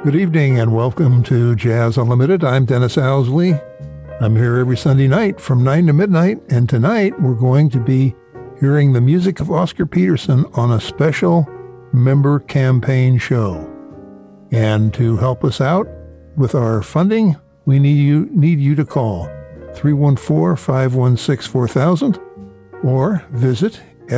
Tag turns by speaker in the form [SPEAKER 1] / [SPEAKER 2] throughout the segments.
[SPEAKER 1] Good evening and welcome to Jazz Unlimited. I'm Dennis Owsley. I'm here every Sunday night from 9 to midnight, and tonight we're going to be hearing the music of Oscar Peterson on a special member campaign show. And to help us out with our funding, we need you to call 314-516-4000 or visit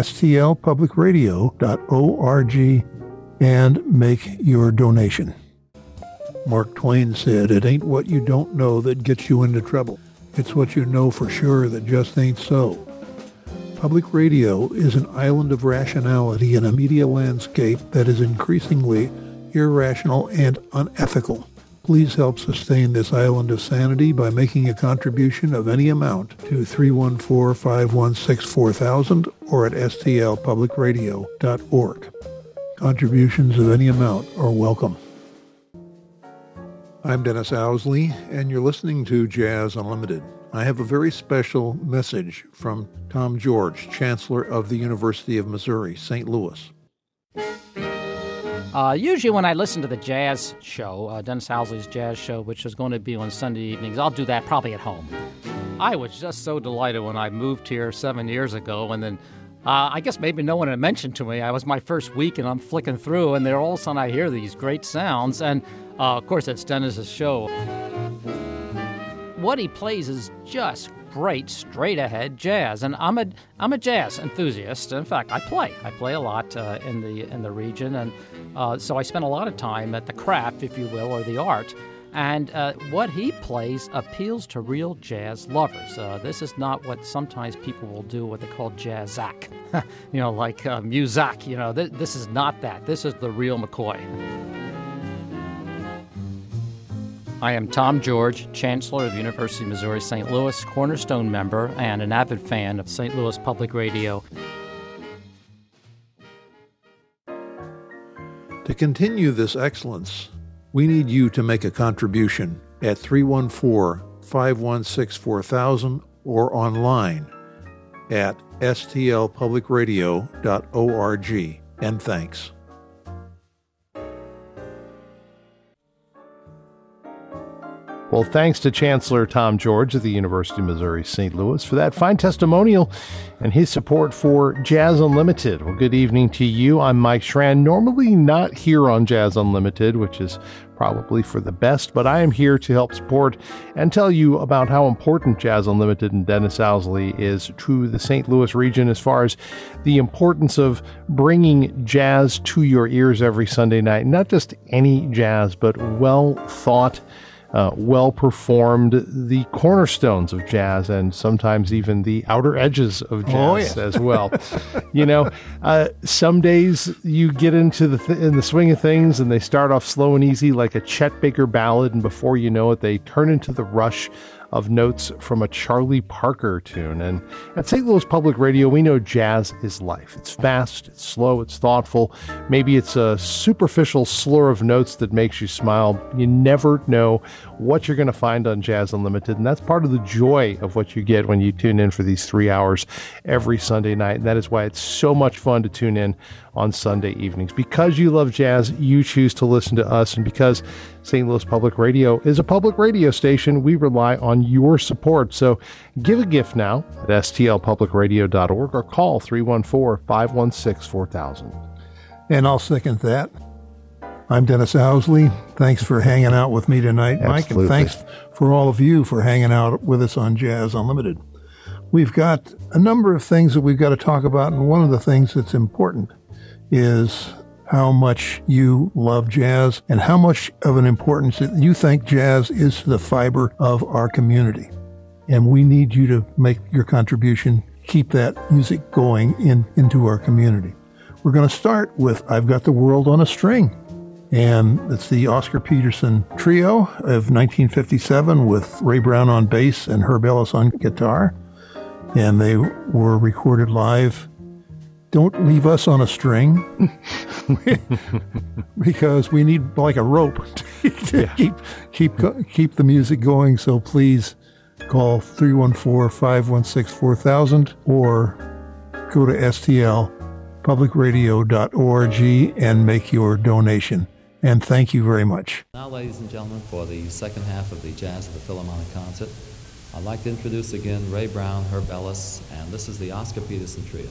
[SPEAKER 1] stlpublicradio.org and make your donation. Mark Twain said, "It ain't what you don't know that gets you into trouble. It's what you know for sure that just ain't so." Public radio is an island of rationality in a media landscape that is increasingly irrational and unethical. Please help sustain this island of sanity by making a contribution of any amount to 314-516-4000 or at stlpublicradio.org. Contributions of any amount are welcome. I'm Dennis Owsley, and you're listening to Jazz Unlimited. I have a very special message from Tom George, Chancellor of the University of Missouri, St. Louis.
[SPEAKER 2] Usually when I listen to the jazz show, Dennis Owsley's jazz show, which is going to be on Sunday evenings, I'll do that probably at home. I was just so delighted when I moved here 7 years ago, and then I guess maybe no one had mentioned to me. I was my first week, and I'm flicking through, and all of a sudden I hear these great sounds, and of course it's Dennis's show. What he plays is just great, straight-ahead jazz, and I'm a jazz enthusiast. In fact, I play a lot in the region, and so I spend a lot of time at the craft, if you will, or the art. And what he plays appeals to real jazz lovers. This is not what sometimes people will do, what they call jazzac, like Muzak. This is not that. This is the real McCoy. I am Tom George, Chancellor of the University of Missouri St. Louis, cornerstone member, and an avid fan of St. Louis Public Radio.
[SPEAKER 1] To continue this excellence, we need you to make a contribution at 314-516-4000 or online at stlpublicradio.org. And thanks.
[SPEAKER 3] Well, thanks to Chancellor Tom George of the University of Missouri St. Louis for that fine testimonial and his support for Jazz Unlimited. Well, good evening to you. I'm Mike Schran, normally not here on Jazz Unlimited, which is probably for the best, but I am here to help support and tell you about how important Jazz Unlimited and Dennis Owsley is to the St. Louis region as far as the importance of bringing jazz to your ears every Sunday night. Not just any jazz, but well-thought, well-performed, the cornerstones of jazz, and sometimes even the outer edges of jazz as well. Some days you get into in the swing of things, and they start off slow and easy like a Chet Baker ballad, and before you know it, they turn into the rush of notes from a Charlie Parker tune. And at St. Louis Public Radio, we know jazz is life. It's fast, it's slow, it's thoughtful. Maybe it's a superficial slur of notes that makes you smile. You never know what you're going to find on Jazz Unlimited, and that's part of the joy of what you get when you tune in for these 3 hours every Sunday night. And that is why it's so much fun to tune in on Sunday evenings. Because you love jazz, you choose to listen to us, and because St. Louis Public Radio is a public radio station, we rely on your support. So give a gift now at stlpublicradio.org or call 314-516-4000.
[SPEAKER 1] And I'll second that. I'm Dennis Owsley. Thanks for hanging out with me tonight, Mike,
[SPEAKER 3] Absolutely.
[SPEAKER 1] and thanks for all of you for hanging out with us on Jazz Unlimited. We've got a number of things that we've got to talk about, and one of the things that's important is how much you love jazz and how much of an importance that you think jazz is to the fiber of our community. And we need you to make your contribution, keep that music going into our community. We're going to start with I've Got the World on a String. And it's the Oscar Peterson Trio of 1957 with Ray Brown on bass and Herb Ellis on guitar. And they were recorded live. Don't leave us on a string because we need like a rope to keep the music going. So please call 314-516-4000 or go to stlpublicradio.org and make your donation. And thank you very much.
[SPEAKER 4] Now, ladies and gentlemen, for the second half of the Jazz at the Philharmonic concert, I'd like to introduce again Ray Brown, Herb Ellis, and this is the Oscar Peterson Trio.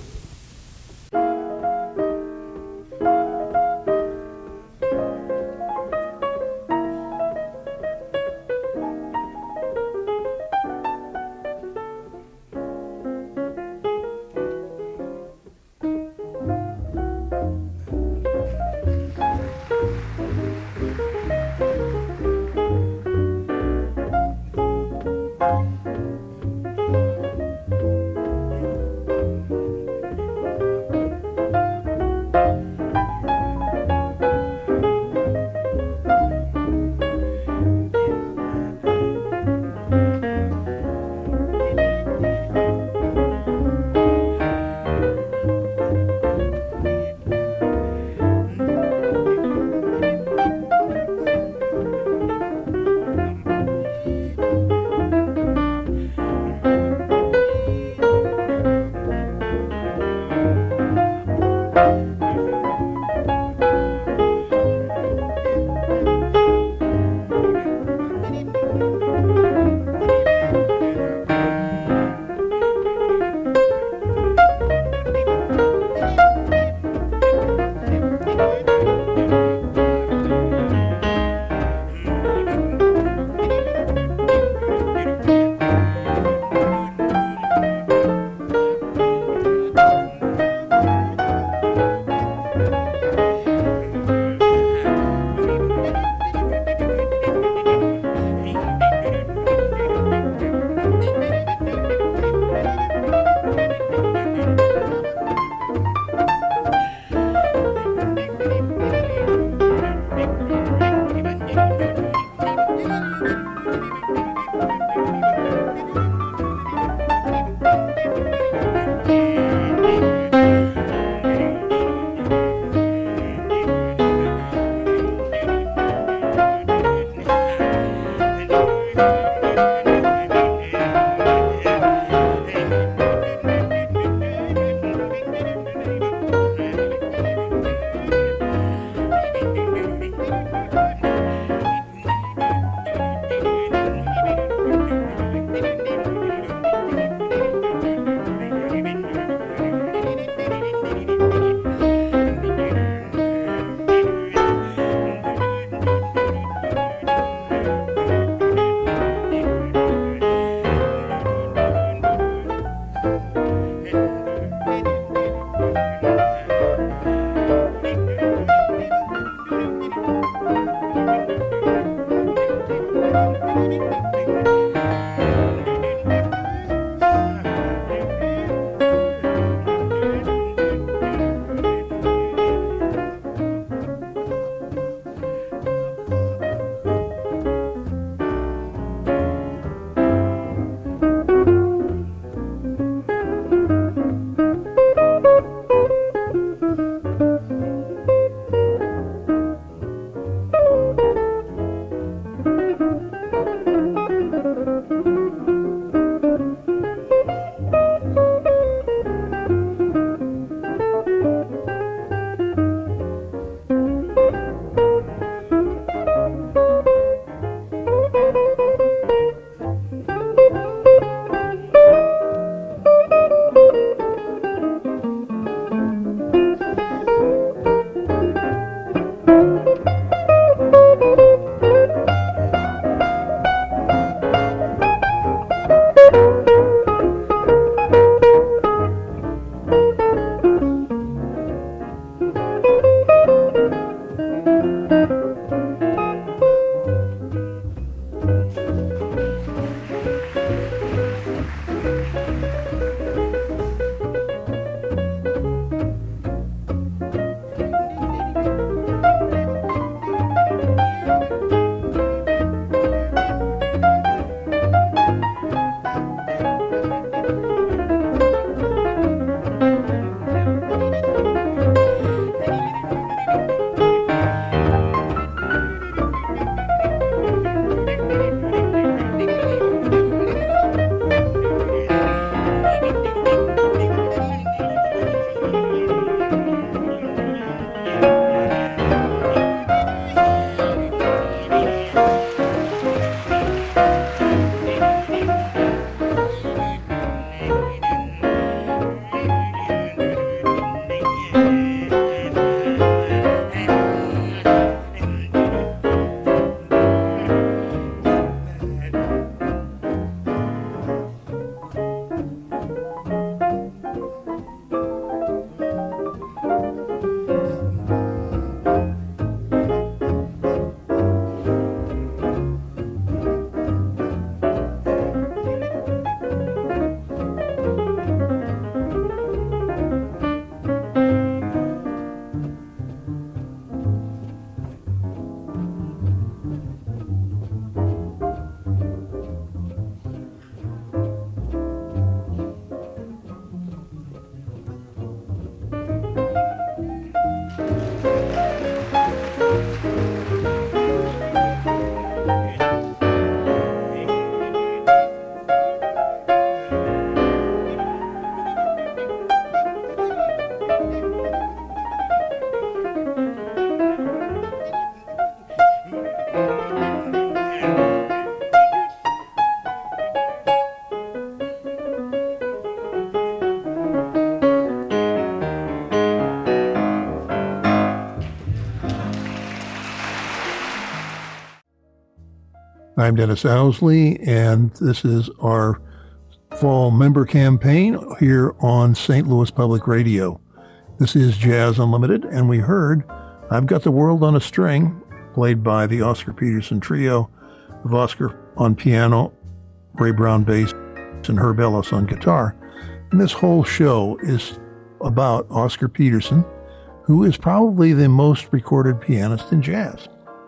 [SPEAKER 1] I'm Dennis Owsley, and this is our fall member campaign here on St. Louis Public Radio. This is Jazz Unlimited, and we heard I've Got the World on a String, played by the Oscar Peterson Trio, with Oscar on piano, Ray Brown bass, and Herb Ellis on guitar. And this whole show is about Oscar Peterson, who is probably the most recorded pianist in jazz.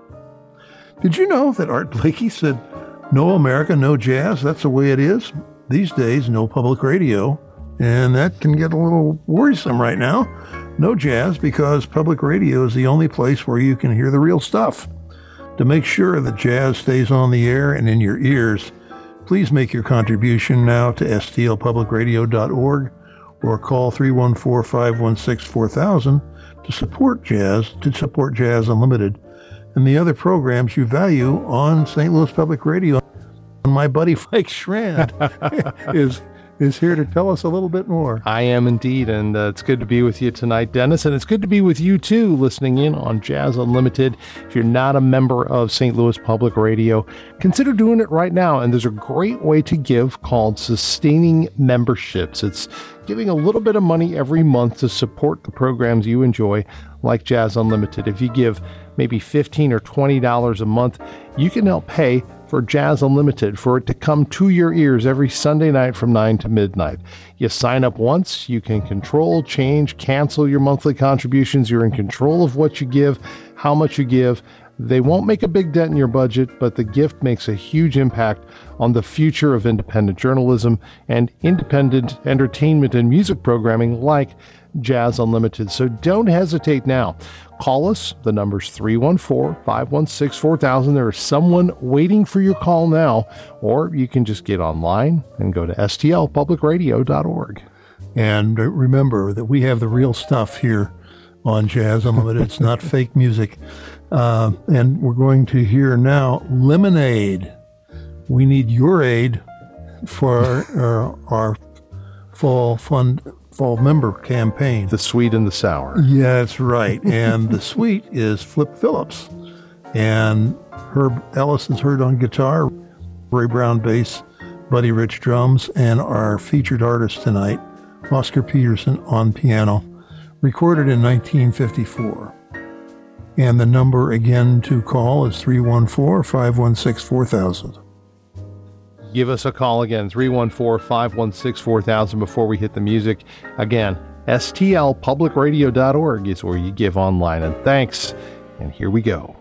[SPEAKER 1] Did you know that Art Blakey said, "No America, no jazz, that's the way it is"? These days, no public radio, and that can get a little worrisome right now. No jazz, because public radio is the only place where you can hear the real stuff. To make sure that jazz stays on the air and in your ears, please make your contribution now to stlpublicradio.org or call 314-516-4000 to support Jazz Unlimited and the other programs you value on St. Louis Public Radio. My buddy Mike Schrand is here to tell us a little bit more.
[SPEAKER 3] I am indeed, and it's good to be with you tonight, Dennis, and it's good to be with you too, listening in on Jazz Unlimited. If you're not a member of St. Louis Public Radio, consider doing it right now, and there's a great way to give called Sustaining Memberships. It's giving a little bit of money every month to support the programs you enjoy, like Jazz Unlimited. If you give maybe $15 or $20 a month, you can help pay for Jazz Unlimited, for it to come to your ears every Sunday night from 9 to midnight. You sign up once, you can control, change, cancel your monthly contributions. You're in control of what you give, how much you give. They won't make a big dent in your budget, but the gift makes a huge impact on the future of independent journalism and independent entertainment and music programming like Jazz Unlimited. So don't hesitate now. Call us. The number's 314-516-4000. There is someone waiting for your call now, or you can just get online and go to stlpublicradio.org.
[SPEAKER 1] And remember that we have the real stuff here on Jazz Unlimited. It's not fake music. And we're going to hear now Lemonade. We need your aid for our fall member campaign.
[SPEAKER 3] The sweet and the sour.
[SPEAKER 1] Yeah, that's right. And the sweet is Flip Phillips. And Herb Ellis is heard on guitar, Ray Brown bass, Buddy Rich drums, and our featured artist tonight, Oscar Peterson on piano, recorded in 1954. And the number again to call is 314-516-4000.
[SPEAKER 3] Give us a call again, 314-516-4000 before we hit the music. Again, stlpublicradio.org is where you give online. And thanks. And here we go.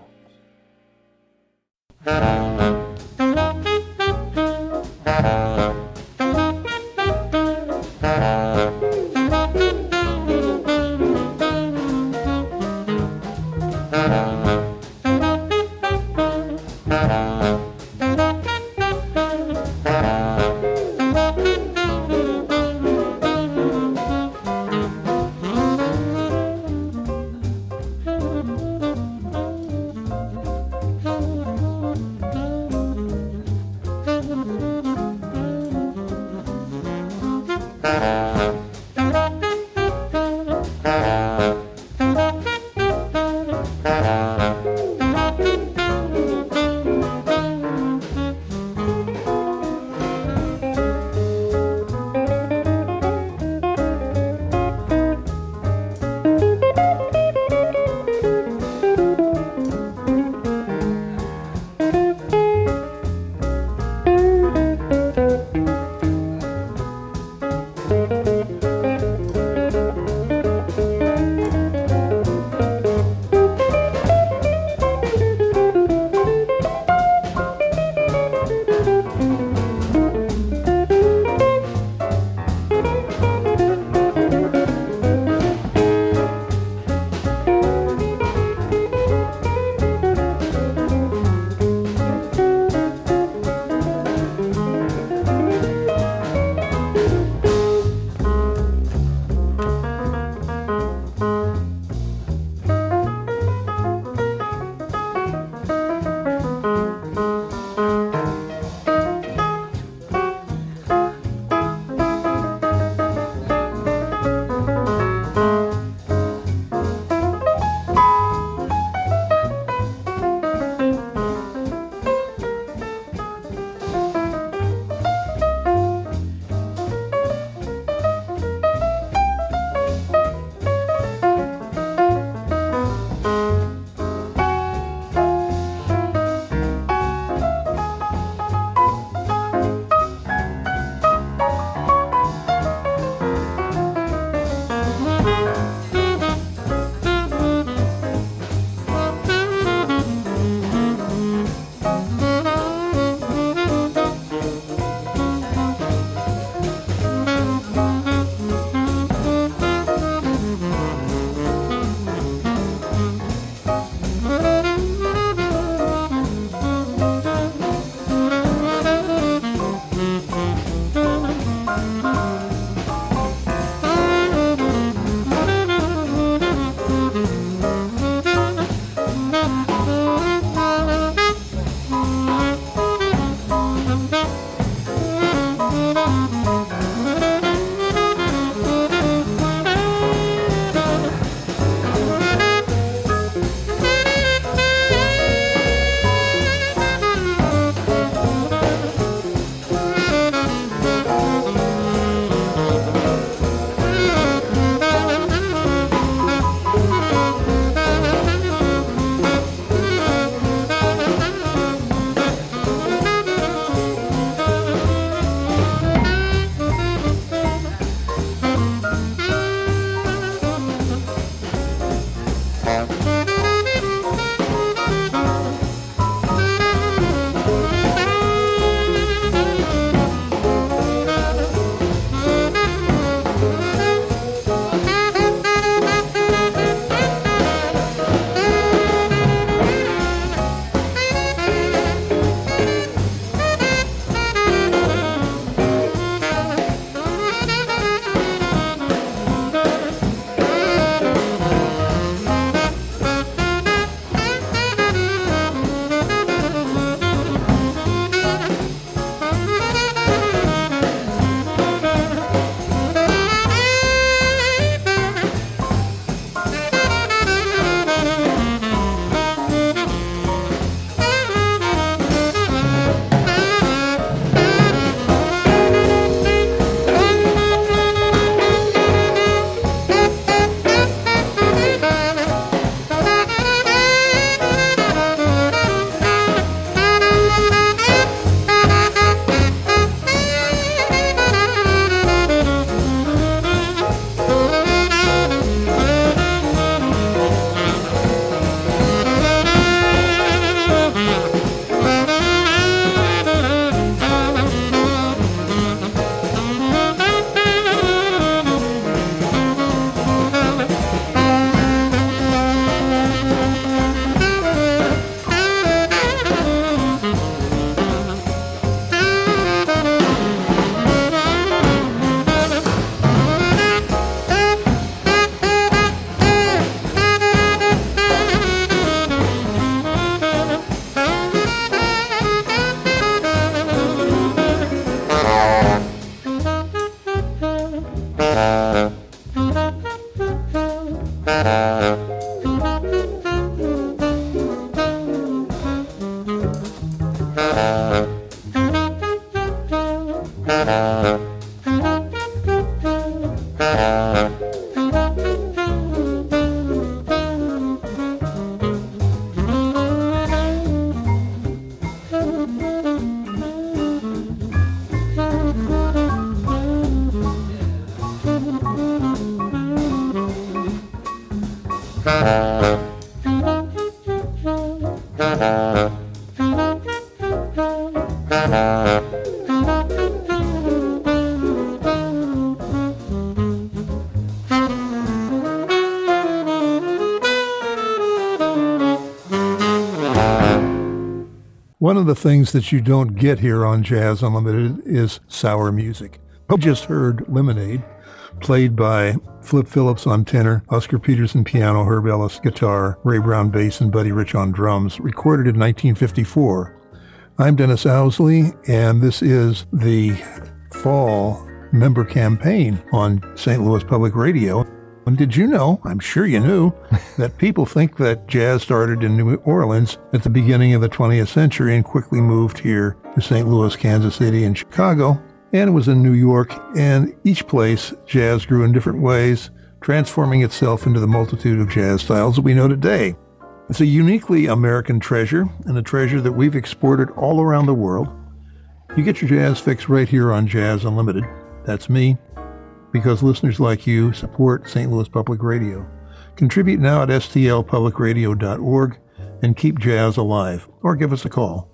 [SPEAKER 1] One of the things that you don't get here on Jazz Unlimited is sour music. We just heard Lemonade, played by Flip Phillips on tenor, Oscar Peterson piano, Herb Ellis guitar, Ray Brown bass, and Buddy Rich on drums, recorded in 1954. I'm Dennis Owsley, and this is the fall member campaign on St. Louis Public Radio. And did you know, I'm sure you knew, that people think that jazz started in New Orleans at the beginning of the 20th century and quickly moved here to St. Louis, Kansas City, and Chicago, and it was in New York, and each place jazz grew in different ways, transforming itself into the multitude of jazz styles that we know today. It's a uniquely American treasure, and a treasure that we've exported all around the world. You get your jazz fix right here on Jazz Unlimited. That's me, because listeners like you support St. Louis Public Radio. Contribute now at stlpublicradio.org and keep jazz alive. Or give us a call,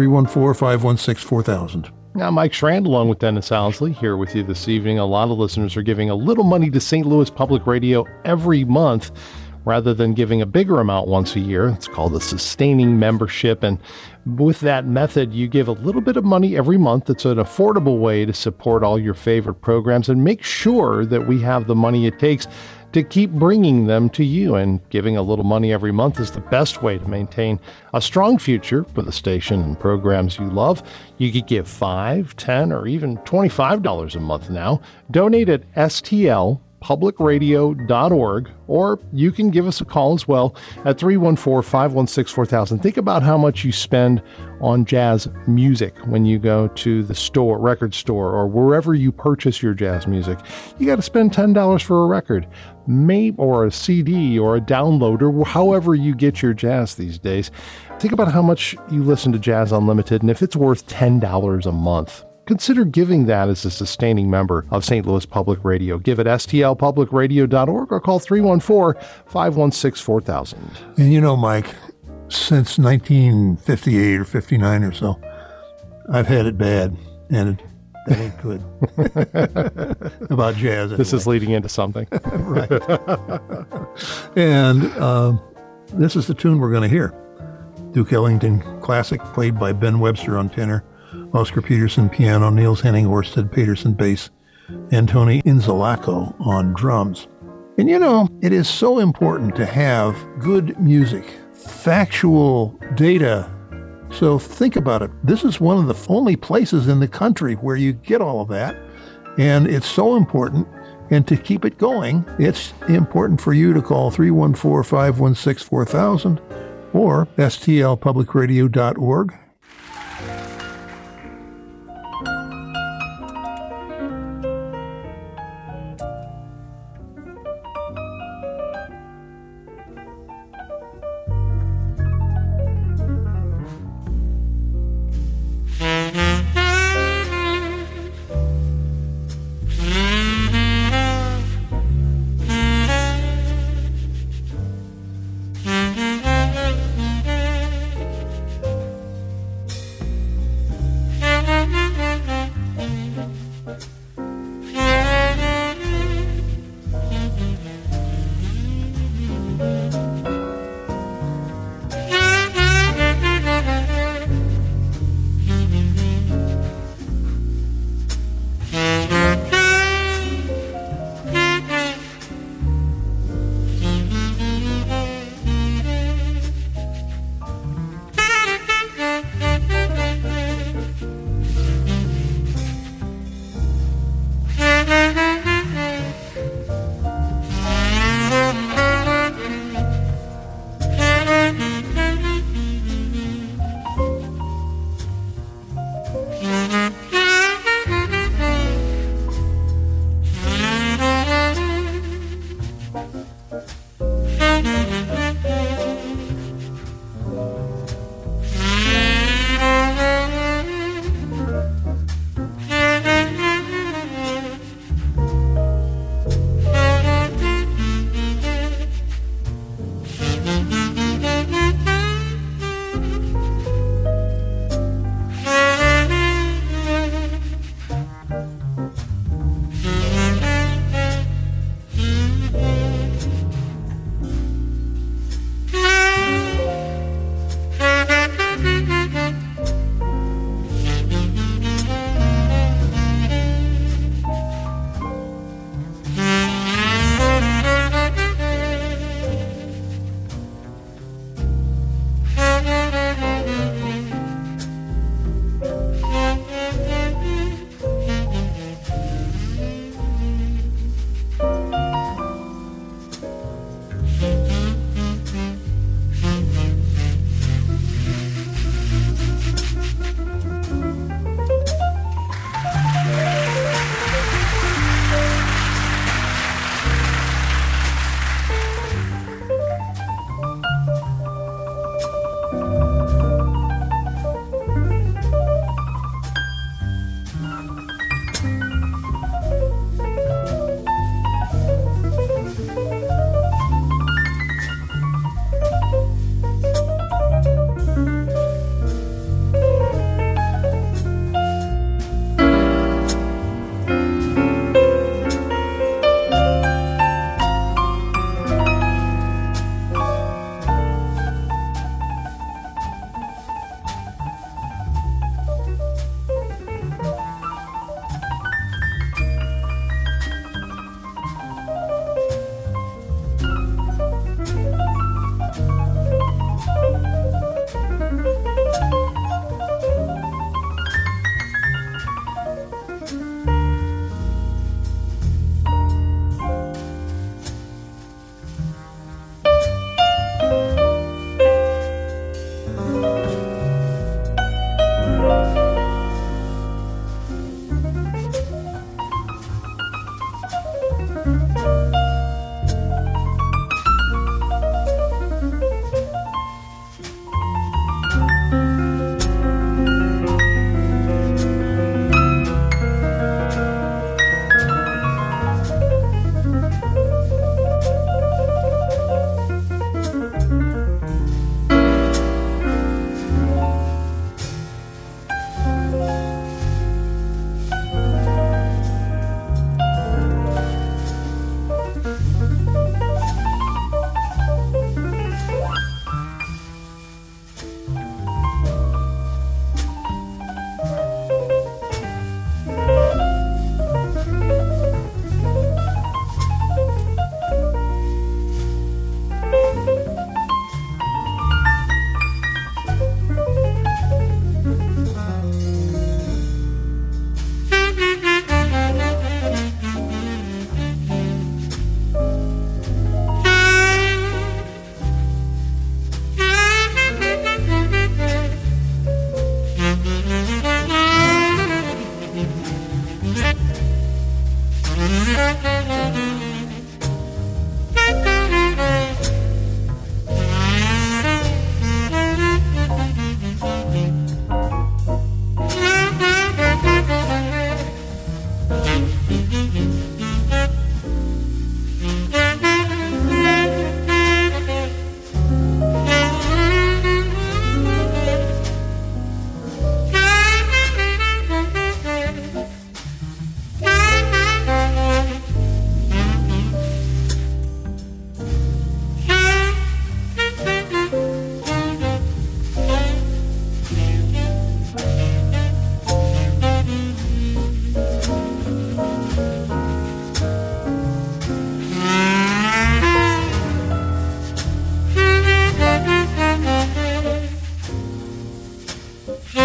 [SPEAKER 1] 314-516-4000.
[SPEAKER 3] Now, Mike Schrand, along with Dennis Owsley, here with you this evening. A lot of listeners are giving a little money to St. Louis Public Radio every month rather than giving a bigger amount once a year. It's called a sustaining membership, and with that method, you give a little bit of money every month. It's an affordable way to support all your favorite programs and make sure that we have the money it takes to keep bringing them to you. And giving a little money every month is the best way to maintain a strong future for the station and programs you love. You could give $5, $10, or even $25 a month now. Donate at stlpublicradio.org, or you can give us a call as well at 314-516-4000. Think about how much you spend on jazz music when you go to the store, record store, or wherever you purchase your jazz music. You got to spend $10 for a record, maybe, or a CD, or a download, or however you get your jazz these days. Think about how much you listen to Jazz Unlimited, and if it's worth $10 a month, consider giving that as a sustaining member of St. Louis Public Radio. Give at stlpublicradio.org or call 314-516-4000.
[SPEAKER 1] And you know, Mike, since 1958 or 59 or so, I've had it bad, and that ain't good. About jazz, anyway.
[SPEAKER 3] This is leading into something.
[SPEAKER 1] Right. And this is the tune we're going to hear. Duke Ellington classic, played by Ben Webster on tenor, Oscar Peterson piano, Niels Henning Orsted Peterson bass, and Tony Inzalaco on drums. And you know, it is so important to have good music, factual data. So think about it. This is one of the only places in the country where you get all of that. And it's so important. And to keep it going, it's important for you to call 314-516-4000 or stlpublicradio.org.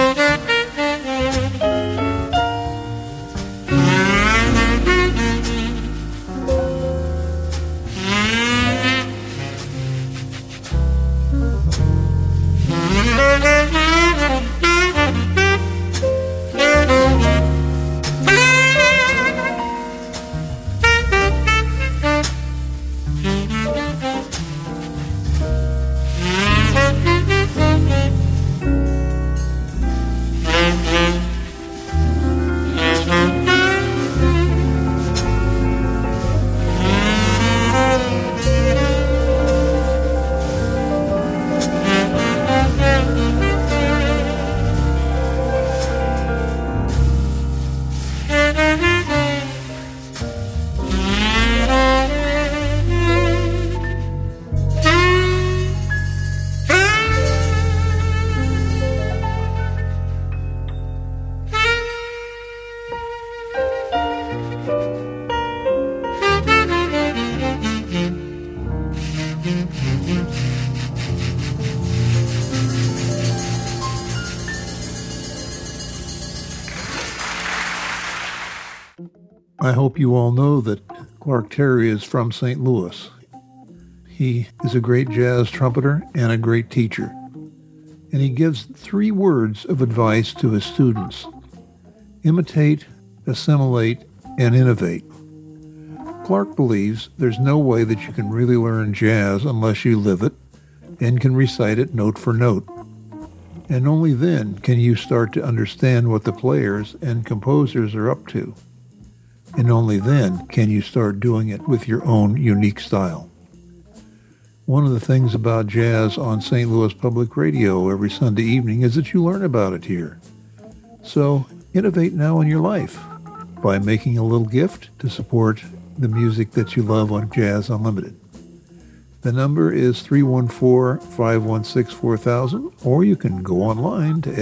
[SPEAKER 1] I hope you all know that Clark Terry is from St. Louis. He is a great jazz trumpeter and a great teacher. And he gives 3 words of advice to his students: imitate, assimilate, and innovate. Clark believes there's no way that you can really learn jazz unless you live it and can recite it note for note. And only then can you start to understand what the players and composers are up to. And only then can you start doing it with your own unique style. One of the things about jazz on St. Louis Public Radio every Sunday evening is that you learn about it here. So innovate now in your life by making a little gift to support the music that you love on Jazz Unlimited. The number is 314-516-4000, or you can go online to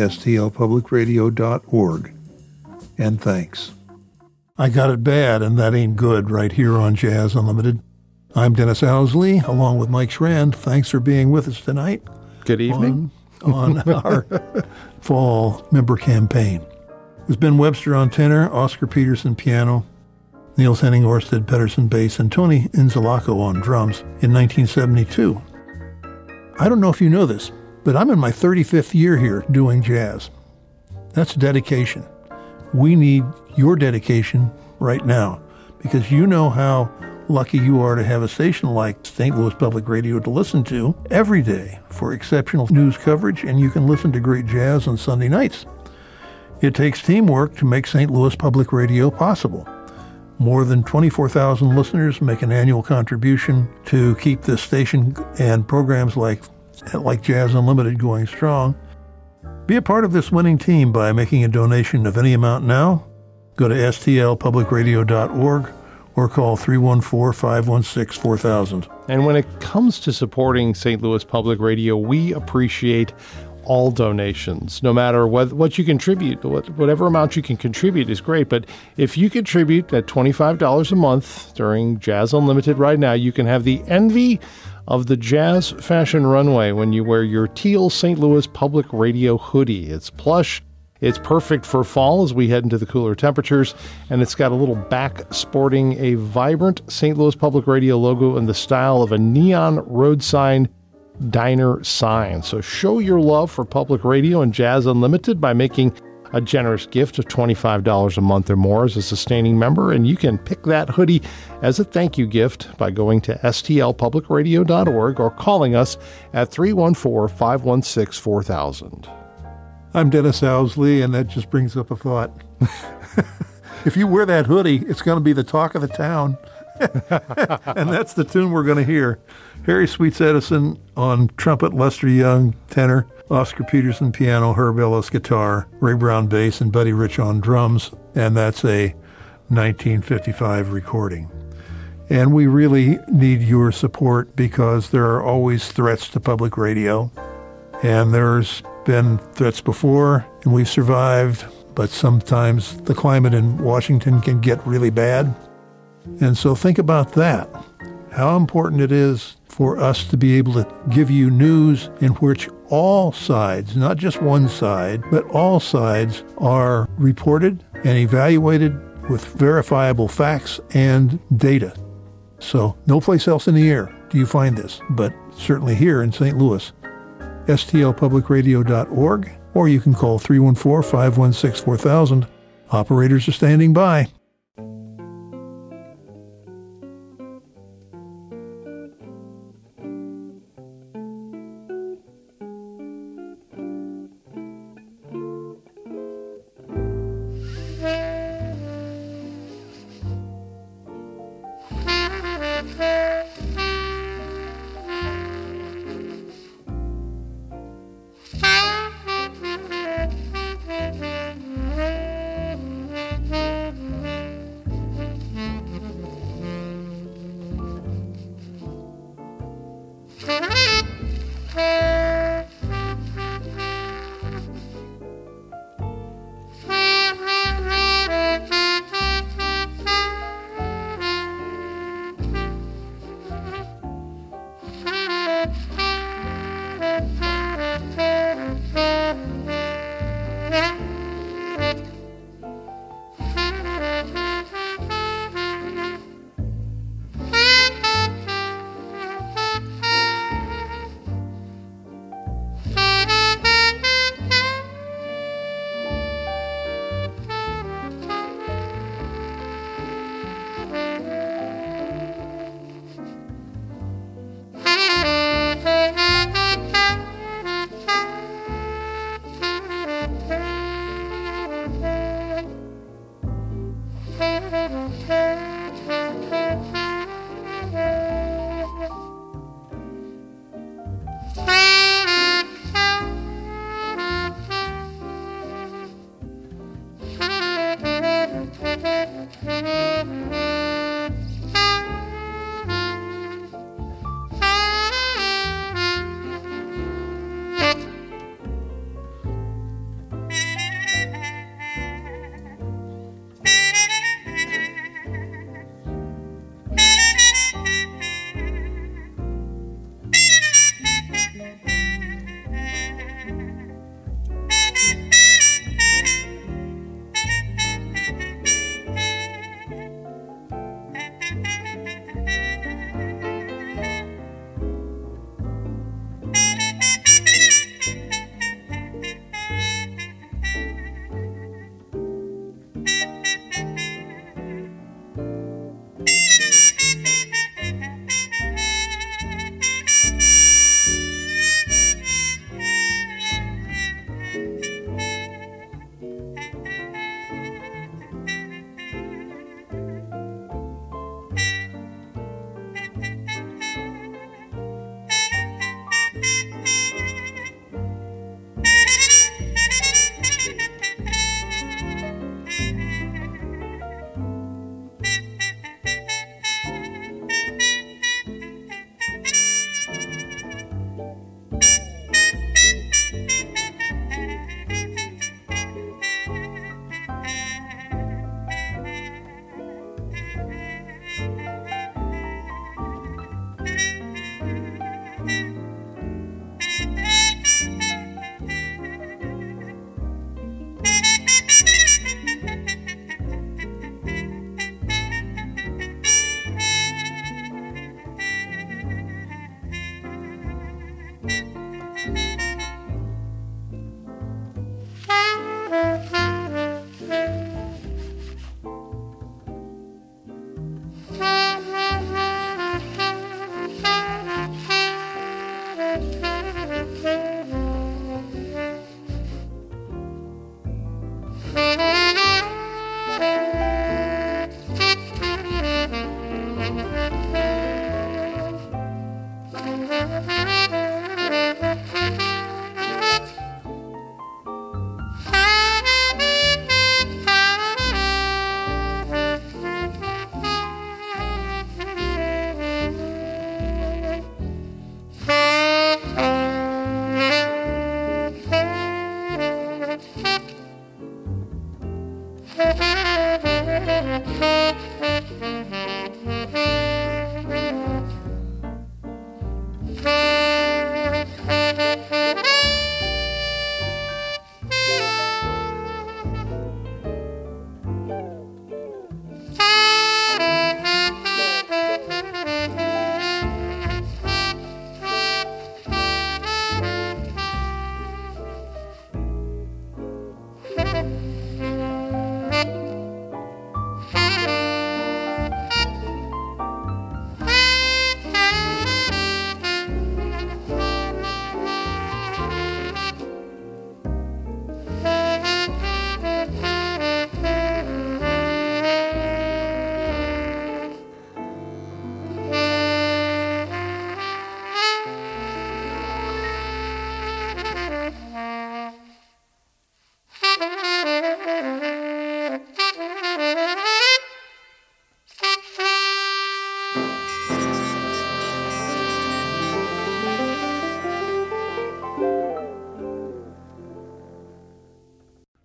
[SPEAKER 1] stlpublicradio.org. And thanks. I got it bad, and that ain't good, right here on Jazz Unlimited. I'm Dennis Owsley, along with Mike Schrand. Thanks for being with us tonight.
[SPEAKER 3] Good evening.
[SPEAKER 1] On our fall member campaign. It was Ben Webster on tenor, Oscar Peterson piano, Niels Henning Orsted Pedersen bass, and Tony Inzalaco on drums in 1972. I don't know if you know this, but I'm in my 35th year here doing jazz. That's dedication. We need your dedication right now, because you know how lucky you are to have a station like St. Louis Public Radio to listen to every day for exceptional news coverage, and you can listen to great jazz on Sunday nights. It takes teamwork to make St. Louis Public Radio possible. More than 24,000 listeners make an annual contribution to keep this station and programs like Jazz Unlimited going strong. Be a part of this winning team by making a donation of any amount now. Go to stlpublicradio.org or call 314-516-4000.
[SPEAKER 3] And when it comes to supporting St. Louis Public Radio, we appreciate all donations, no matter what you contribute. Whatever amount you can contribute is great, but if you contribute at $25 a month during Jazz Unlimited right now, you can have the envy of the Jazz Fashion Runway when you wear your teal St. Louis Public Radio hoodie. It's plush, it's perfect for fall as we head into the cooler temperatures, and it's got a little back sporting a vibrant St. Louis Public Radio logo in the style of a neon road sign diner sign. So show your love for public radio and Jazz Unlimited by making a generous gift of $25 a month or more as a sustaining member, and you can pick that hoodie as a thank you gift by going to stlpublicradio.org or calling us at 314-516-4000.
[SPEAKER 1] I'm Dennis Owsley, and that just brings up a thought. If you wear that hoodie, it's going to be the talk of the town. And that's the tune we're going to hear. Harry Sweets Edison on trumpet, Lester Young tenor, Oscar Peterson piano, Herb Ellis guitar, Ray Brown bass, and Buddy Rich on drums. And that's a 1955 recording. And we really need your support because there are always threats to public radio. And there's been threats before, and we've survived. But sometimes the climate in Washington can get really bad. And so think about that, how important it is for us to be able to give you news in which all sides, not just one side, but all sides are reported and evaluated with verifiable facts and data. So no place else in the air do you find this, but certainly here in St. Louis. stlpublicradio.org, or you can call 314-516-4000. Operators are standing by.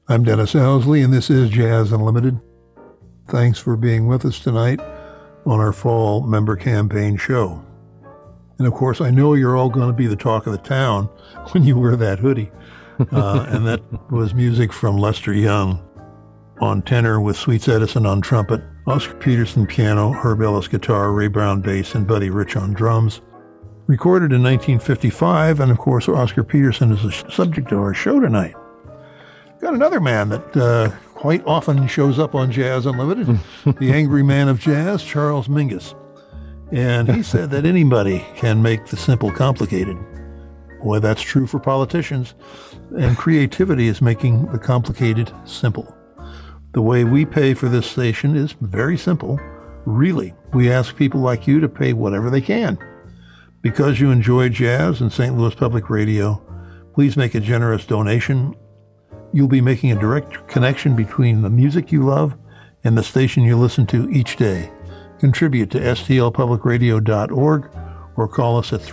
[SPEAKER 1] I'm Dennis Owsley, and this is Jazz Unlimited. Thanks for being with us tonight on our fall member campaign show. And of course, I know you're all going to be the talk of the town when you wear that hoodie. And that was music from Lester Young on tenor with Sweets Edison on trumpet, Oscar Peterson piano, Herb Ellis guitar, Ray Brown bass, and Buddy Rich on drums. Recorded in 1955, and of course, Oscar Peterson is the subject of our show tonight. Got another man that quite often shows up on Jazz Unlimited, the angry man of jazz, Charles Mingus. And he said that anybody can make the simple complicated. Boy, that's true for politicians. And creativity is making the complicated simple. The way we pay for this station is very simple. Really, we ask people like you to pay whatever they can. Because you enjoy jazz and St. Louis Public Radio, please make a generous donation. You'll be making a direct connection between the music you love and the station you listen to each day. Contribute to stlpublicradio.org or call us at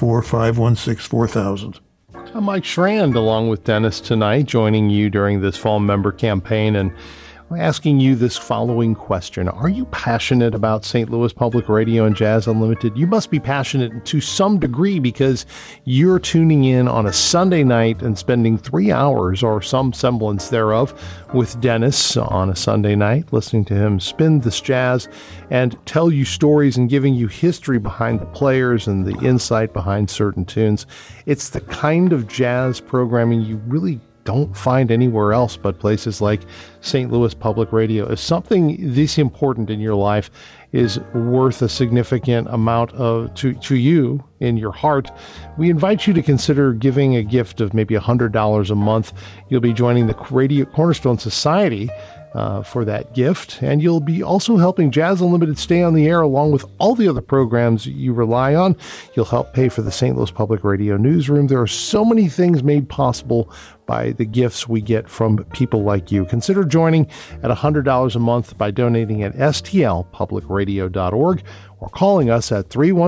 [SPEAKER 1] 314-516-4000.
[SPEAKER 3] I'm Mike Schrand, along with Dennis tonight, joining you during this fall member campaign, and we're asking you this following question. Are you passionate about St. Louis Public Radio and Jazz Unlimited? You must be passionate to some degree because you're tuning in on a Sunday night and spending 3 hours or some semblance thereof with Dennis on a Sunday night, listening to him spin this jazz and tell you stories and giving you history behind the players and the insight behind certain tunes. It's the kind of jazz programming you really don't find anywhere else but places like St. Louis Public Radio. If something this important in your life is worth a significant amount to you in your heart, we invite you to consider giving a gift of maybe $100 a month. You'll be joining the Radio Cornerstone Society for that gift, and you'll be also helping Jazz Unlimited stay on the air along with all the other programs you rely on. You'll help pay for the St. Louis Public Radio newsroom. There are so many things made possible by the gifts we get from people like you. Consider joining at $100 a month by donating at stlpublicradio.org or calling us at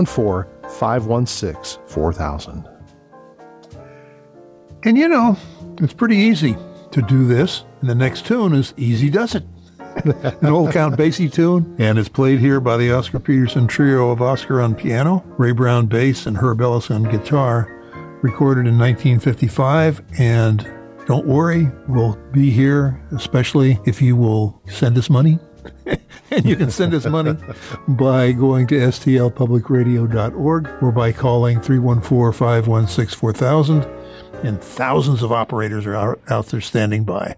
[SPEAKER 3] 314-516-4000.
[SPEAKER 1] And you know, it's pretty easy to do this. And the next tune is Easy Does It, an old Count Basie tune, and it's played here by the Oscar Peterson trio of Oscar on piano, Ray Brown bass, and Herb Ellis on guitar, recorded in 1955. And don't worry, we'll be here, especially if you will send us money. And you can send us money by going to stlpublicradio.org or by calling 314-516-4000. And thousands of operators are out there standing by.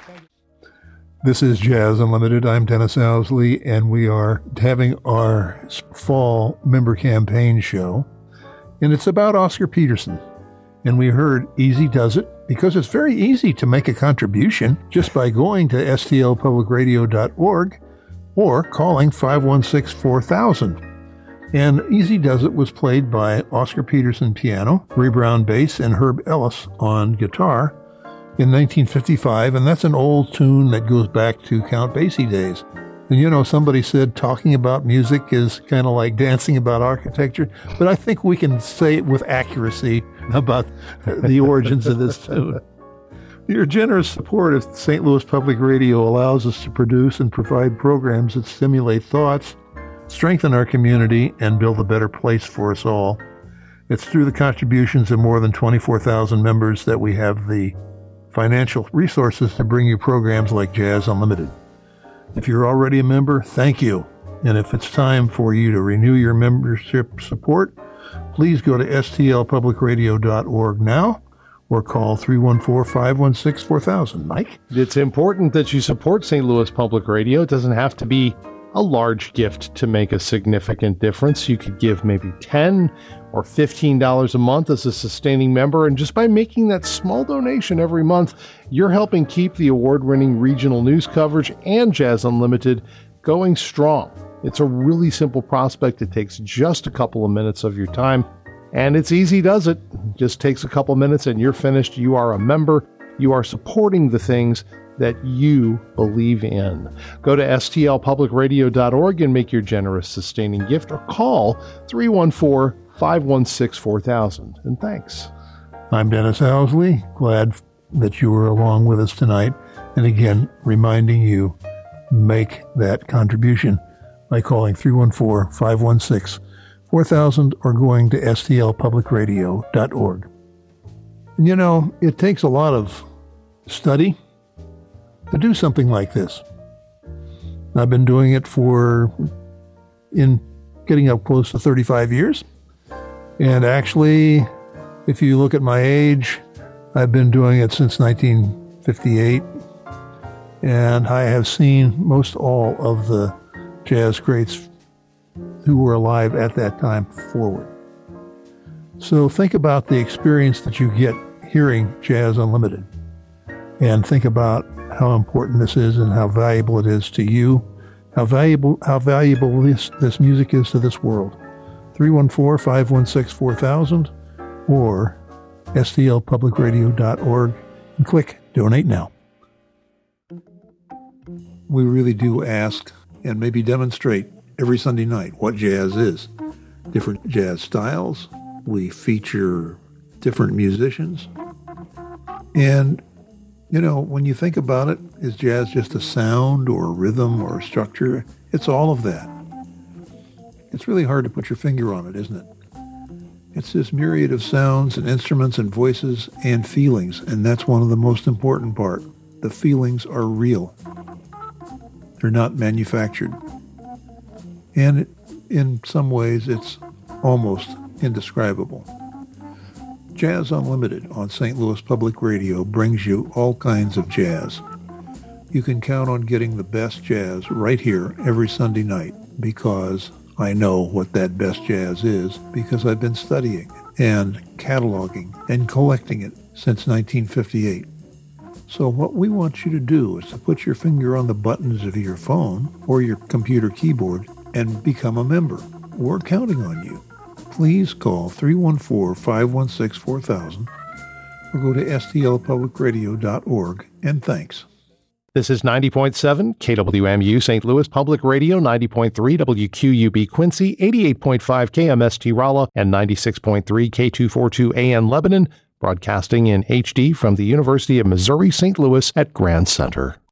[SPEAKER 1] This is Jazz Unlimited. I'm Dennis Owsley, and we are having our fall member campaign show. And it's about Oscar Peterson. And we heard Easy Does It, because it's very easy to make a contribution just by going to stlpublicradio.org or calling 516-4000. And Easy Does It was played by Oscar Peterson piano, Ray Brown bass, and Herb Ellis on guitar in 1955, and that's an old tune that goes back to Count Basie days. And you know, somebody said talking about music is kind of like dancing about architecture, but I think we can say it with accuracy about the origins of this tune. Your generous support of St. Louis Public Radio allows us to produce and provide programs that stimulate thoughts, strengthen our community, and build a better place for us all. It's through the contributions of more than 24,000 members that we have the financial resources to bring you programs like Jazz Unlimited. If you're already a member, thank you. And if it's time for you to renew your membership support, please go to stlpublicradio.org now or call 314-516-4000. Mike?
[SPEAKER 3] It's important that you support St. Louis Public Radio. It doesn't have to be a large gift to make a significant difference. You could give maybe $10 or $15 a month as a sustaining member, and just by making that small donation every month, you're helping keep the award-winning regional news coverage and Jazz Unlimited going strong. It's a really simple prospect. It takes just a couple of minutes of your time, and it's easy, does it? Just takes a couple minutes and you're finished. You are a member. You are supporting the things that you believe in. Go to stlpublicradio.org and make your generous sustaining gift, or call 314-516-4000. And thanks.
[SPEAKER 1] I'm Dennis Owsley. Glad that you were along with us tonight. And again, reminding you, make that contribution by calling 314-516-4000 or going to stlpublicradio.org. And you know, it takes a lot of study to do something like this. I've been doing it in getting up close to 35 years. And actually, if you look at my age, I've been doing it since 1958. And I have seen most all of the jazz greats who were alive at that time forward. So think about the experience that you get hearing Jazz Unlimited. And think about how important this is and how valuable it is to you, how valuable this music is to this world. 314-516-4000 or stlpublicradio.org and click Donate Now. We really do ask and maybe demonstrate every Sunday night what jazz is. Different jazz styles. We feature different musicians. And you know, when you think about it, is jazz just a sound or a rhythm or a structure? It's all of that. It's really hard to put your finger on it, isn't it? It's this myriad of sounds and instruments and voices and feelings, and that's one of the most important part. The feelings are real. They're not manufactured. And in some ways, it's almost indescribable. Jazz Unlimited on St. Louis Public Radio brings you all kinds of jazz. You can count on getting the best jazz right here every Sunday night, because I know what that best jazz is, because I've been studying and cataloging and collecting it since 1958. So what we want you to do is to put your finger on the buttons of your phone or your computer keyboard and become a member. We're counting on you. Please call 314-516-4000 or go to stlpublicradio.org, and thanks.
[SPEAKER 3] This is 90.7 KWMU St. Louis Public Radio, 90.3 WQUB Quincy, 88.5 KMST Rolla, and 96.3 K242 AN Lebanon, broadcasting in HD from the University of Missouri St. Louis at Grand Center.